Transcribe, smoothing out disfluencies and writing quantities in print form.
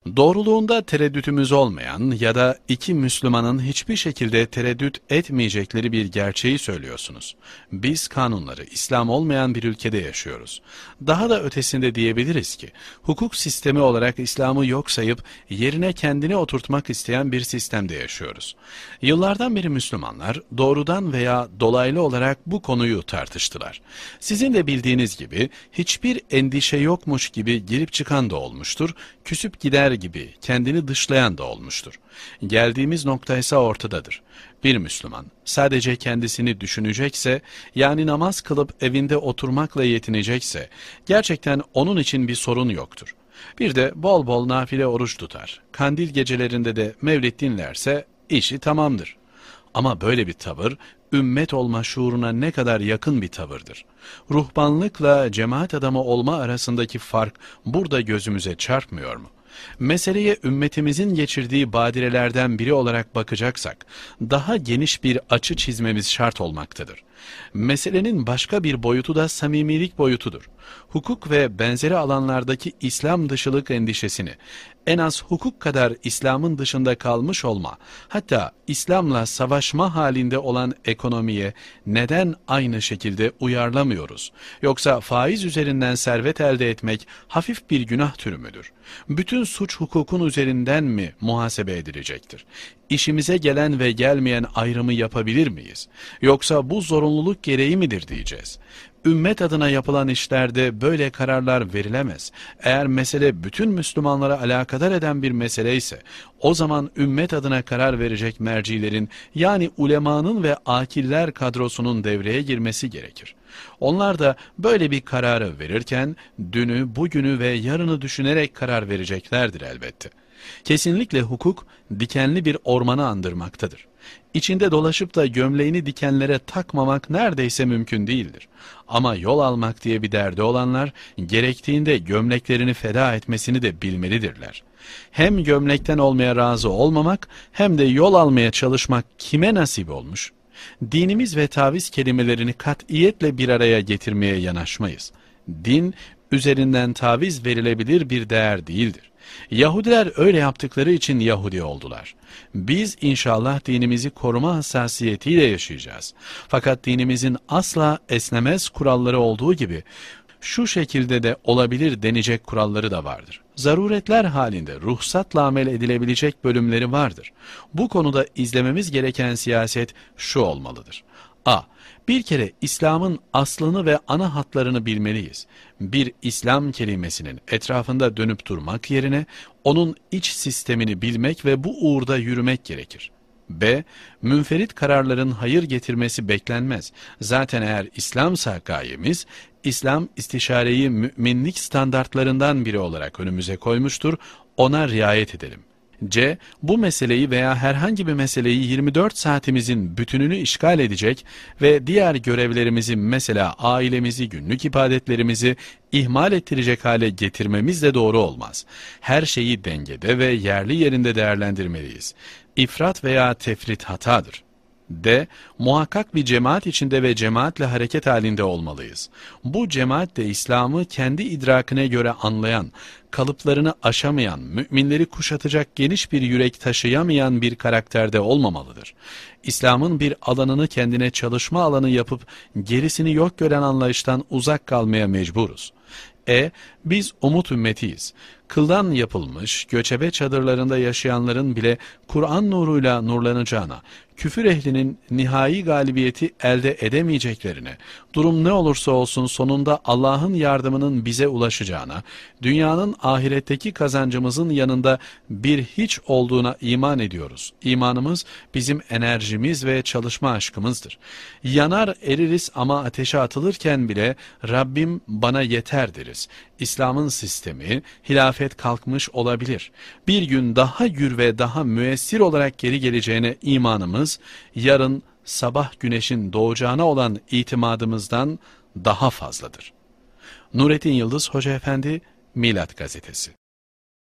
Doğruluğunda tereddütümüz olmayan ya da iki Müslümanın hiçbir şekilde tereddüt etmeyecekleri bir gerçeği söylüyorsunuz. Biz kanunları İslam olmayan bir ülkede yaşıyoruz. Daha da ötesinde diyebiliriz ki, hukuk sistemi olarak İslam'ı yok sayıp yerine kendini oturtmak isteyen bir sistemde yaşıyoruz. Yıllardan beri Müslümanlar doğrudan veya dolaylı olarak bu konuyu tartıştılar. Sizin de bildiğiniz gibi hiçbir endişe yokmuş gibi girip çıkan da olmuştur, küsüp gider gibi kendini dışlayan da olmuştur. Geldiğimiz nokta ise ortadadır. Bir Müslüman sadece kendisini düşünecekse, yani namaz kılıp evinde oturmakla yetinecekse, gerçekten onun için bir sorun yoktur. Bir de bol bol nafile oruç tutar, kandil gecelerinde de mevlid dinlerse işi tamamdır. Ama böyle bir tavır, ümmet olma şuuruna ne kadar yakın bir tavırdır. Ruhbanlıkla cemaat adamı olma arasındaki fark burada gözümüze çarpmıyor mu? Meseleye ümmetimizin geçirdiği badirelerden biri olarak bakacaksak, daha geniş bir açı çizmemiz şart olmaktadır. Meselenin başka bir boyutu da samimilik boyutudur. Hukuk ve benzeri alanlardaki İslam dışılık endişesini, en az hukuk kadar İslam'ın dışında kalmış olma, hatta İslam'la savaşma halinde olan ekonomiye neden aynı şekilde uyarlamıyoruz? Yoksa faiz üzerinden servet elde etmek hafif bir günah türü müdür? Bütün suç hukukun üzerinden mi muhasebe edilecektir? İşimize gelen ve gelmeyen ayrımı yapabilir miyiz? Yoksa bu zorunluluk gereği midir diyeceğiz? Ümmet adına yapılan işlerde böyle kararlar verilemez. Eğer mesele bütün Müslümanlara alakadar eden bir mesele ise, o zaman ümmet adına karar verecek mercilerin, yani ulemanın ve akiller kadrosunun devreye girmesi gerekir. Onlar da böyle bir kararı verirken, dünü, bugünü ve yarını düşünerek karar vereceklerdir elbette. Kesinlikle hukuk, dikenli bir ormanı andırmaktadır. İçinde dolaşıp da gömleğini dikenlere takmamak neredeyse mümkün değildir. Ama yol almak diye bir derdi olanlar, gerektiğinde gömleklerini feda etmesini de bilmelidirler. Hem gömlekten olmaya razı olmamak, hem de yol almaya çalışmak kime nasip olmuş? Dinimiz ve taviz kelimelerini katiyetle bir araya getirmeye yanaşmayız. Din, üzerinden taviz verilebilir bir değer değildir. Yahudiler öyle yaptıkları için Yahudi oldular. Biz inşallah dinimizi koruma hassasiyetiyle yaşayacağız. Fakat dinimizin asla esnemez kuralları olduğu gibi, şu şekilde de olabilir denecek kuralları da vardır. Zaruretler halinde ruhsatla amel edilebilecek bölümleri vardır. Bu konuda izlememiz gereken siyaset şu olmalıdır. A. Bir kere İslam'ın aslını ve ana hatlarını bilmeliyiz. Bir İslam kelimesinin etrafında dönüp durmak yerine, onun iç sistemini bilmek ve bu uğurda yürümek gerekir. B. Münferit kararların hayır getirmesi beklenmez. Zaten eğer İslam'sa gayemiz, İslam istişareyi müminlik standartlarından biri olarak önümüze koymuştur, ona riayet edelim. C. Bu meseleyi veya herhangi bir meseleyi 24 saatimizin bütününü işgal edecek ve diğer görevlerimizi, mesela ailemizi, günlük ibadetlerimizi ihmal ettirecek hale getirmemiz de doğru olmaz. Her şeyi dengede ve yerli yerinde değerlendirmeliyiz. İfrat veya tefrit hatadır. D. Muhakkak bir cemaat içinde ve cemaatle hareket halinde olmalıyız. Bu cemaat de İslam'ı kendi idrakine göre anlayan, kalıplarını aşamayan, müminleri kuşatacak geniş bir yürek taşıyamayan bir karakterde olmamalıdır. İslam'ın bir alanını kendine çalışma alanı yapıp gerisini yok gören anlayıştan uzak kalmaya mecburuz. Biz umut ümmetiyiz. Kıldan yapılmış, göçebe çadırlarında yaşayanların bile Kur'an nuruyla nurlanacağına, küfür ehlinin nihai galibiyeti elde edemeyeceklerine, durum ne olursa olsun sonunda Allah'ın yardımının bize ulaşacağına, dünyanın ahiretteki kazancımızın yanında bir hiç olduğuna iman ediyoruz. İmanımız bizim enerjimiz ve çalışma aşkımızdır. Yanar eririz ama ateşe atılırken bile Rabbim bana yeter deriz. İslam'ın sistemi, hilafet kalkmış olabilir. Bir gün daha gür ve daha müessir olarak geri geleceğine imanımız, yarın sabah güneşin doğacağına olan itimadımızdan daha fazladır. Nurettin Yıldız Hoca Efendi, Milat Gazetesi.